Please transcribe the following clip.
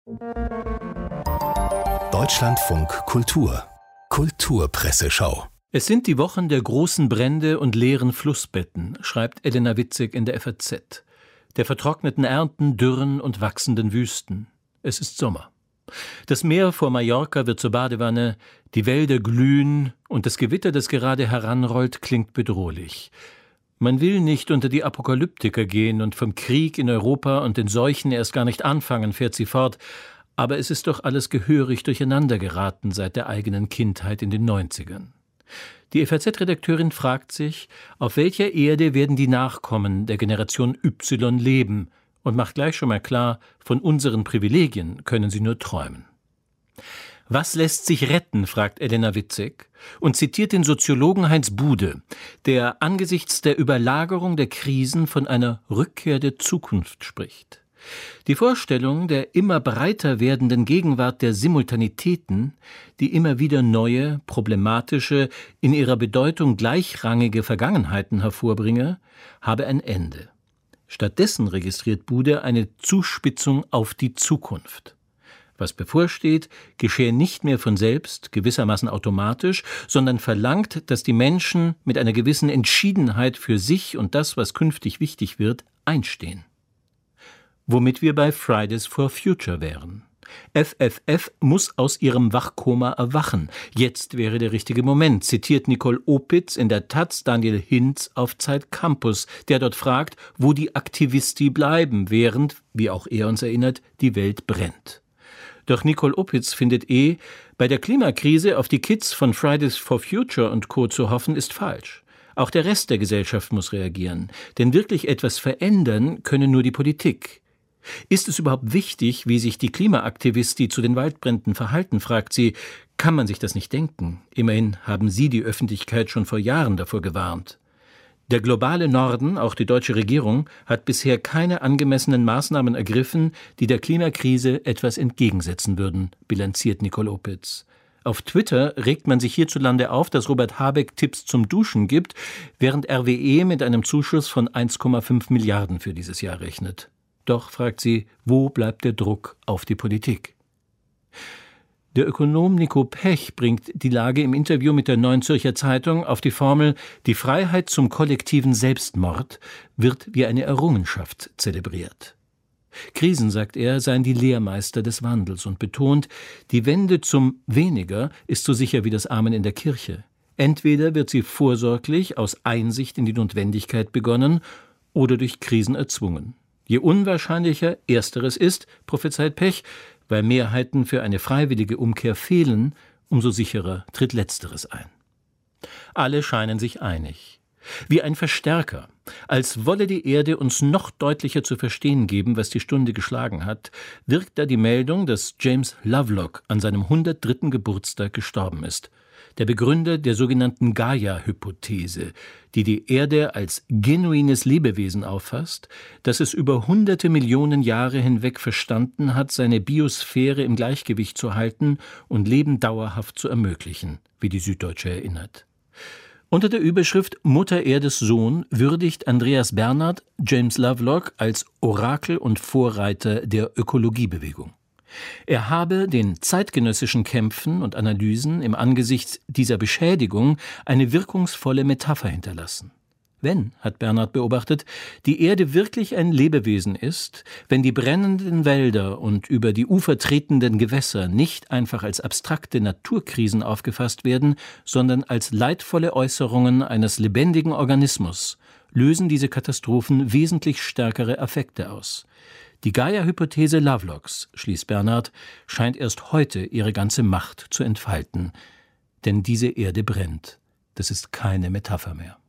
Deutschlandfunk Kultur Kulturpresseschau. Es sind die Wochen der großen Brände und leeren Flussbetten, schreibt Elena Witzig in der FAZ. Der vertrockneten Ernten, Dürren und wachsenden Wüsten. Es ist Sommer. Das Meer vor Mallorca wird zur Badewanne, die Wälder glühen und das Gewitter, das gerade heranrollt, klingt bedrohlich. Man will nicht unter die Apokalyptiker gehen und vom Krieg in Europa und den Seuchen erst gar nicht anfangen, fährt sie fort. Aber es ist doch alles gehörig durcheinander geraten seit der eigenen Kindheit in den 90ern. Die FAZ-Redakteurin fragt sich, auf welcher Erde werden die Nachkommen der Generation Y leben, und macht gleich schon mal klar, von unseren Privilegien können sie nur träumen. Was lässt sich retten, fragt Elena Witzig und zitiert den Soziologen Heinz Bude, der angesichts der Überlagerung der Krisen von einer Rückkehr der Zukunft spricht. Die Vorstellung der immer breiter werdenden Gegenwart der Simultanitäten, die immer wieder neue, problematische, in ihrer Bedeutung gleichrangige Vergangenheiten hervorbringe, habe ein Ende. Stattdessen registriert Bude eine Zuspitzung auf die Zukunft. Was bevorsteht, geschehe nicht mehr von selbst, gewissermaßen automatisch, sondern verlangt, dass die Menschen mit einer gewissen Entschiedenheit für sich und das, was künftig wichtig wird, einstehen. Womit wir bei Fridays for Future wären. FFF muss aus ihrem Wachkoma erwachen. Jetzt wäre der richtige Moment, zitiert Nicole Opitz in der taz Daniel Hinz auf Zeit Campus, der dort fragt, wo die Aktivisti bleiben, während, wie auch er uns erinnert, die Welt brennt. Doch Nicole Opitz findet bei der Klimakrise auf die Kids von Fridays for Future und Co. zu hoffen, ist falsch. Auch der Rest der Gesellschaft muss reagieren, denn wirklich etwas verändern könne nur die Politik. Ist es überhaupt wichtig, wie sich die Klimaaktivisti zu den Waldbränden verhalten, fragt sie. Kann man sich das nicht denken? Immerhin haben sie die Öffentlichkeit schon vor Jahren davor gewarnt. Der globale Norden, auch die deutsche Regierung, hat bisher keine angemessenen Maßnahmen ergriffen, die der Klimakrise etwas entgegensetzen würden, bilanziert Nicole Opitz. Auf Twitter regt man sich hierzulande auf, dass Robert Habeck Tipps zum Duschen gibt, während RWE mit einem Zuschuss von 1,5 Milliarden für dieses Jahr rechnet. Doch, fragt sie, wo bleibt der Druck auf die Politik? Der Ökonom Nico Pech bringt die Lage im Interview mit der Neuen Zürcher Zeitung auf die Formel, die Freiheit zum kollektiven Selbstmord wird wie eine Errungenschaft zelebriert. Krisen, sagt er, seien die Lehrmeister des Wandels und betont, die Wende zum Weniger ist so sicher wie das Amen in der Kirche. Entweder wird sie vorsorglich aus Einsicht in die Notwendigkeit begonnen oder durch Krisen erzwungen. Je unwahrscheinlicher Ersteres ist, prophezeit Pech, weil Mehrheiten für eine freiwillige Umkehr fehlen, umso sicherer tritt Letzteres ein. Alle scheinen sich einig. Wie ein Verstärker, als wolle die Erde uns noch deutlicher zu verstehen geben, was die Stunde geschlagen hat, wirkt da die Meldung, dass James Lovelock an seinem 103. Geburtstag gestorben ist. Der Begründer der sogenannten Gaia-Hypothese, die die Erde als genuines Lebewesen auffasst, das es über hunderte Millionen Jahre hinweg verstanden hat, seine Biosphäre im Gleichgewicht zu halten und Leben dauerhaft zu ermöglichen, wie die Süddeutsche erinnert. Unter der Überschrift Mutter Erdes Sohn würdigt Andreas Bernhard James Lovelock als Orakel und Vorreiter der Ökologiebewegung. Er habe den zeitgenössischen Kämpfen und Analysen im Angesicht dieser Beschädigung eine wirkungsvolle Metapher hinterlassen. Wenn, hat Bernhard beobachtet, die Erde wirklich ein Lebewesen ist, wenn die brennenden Wälder und über die Ufer tretenden Gewässer nicht einfach als abstrakte Naturkrisen aufgefasst werden, sondern als leidvolle Äußerungen eines lebendigen Organismus, lösen diese Katastrophen wesentlich stärkere Affekte aus. Die Gaia-Hypothese Lovelocks, schließt Bernhard, scheint erst heute ihre ganze Macht zu entfalten. Denn diese Erde brennt. Das ist keine Metapher mehr.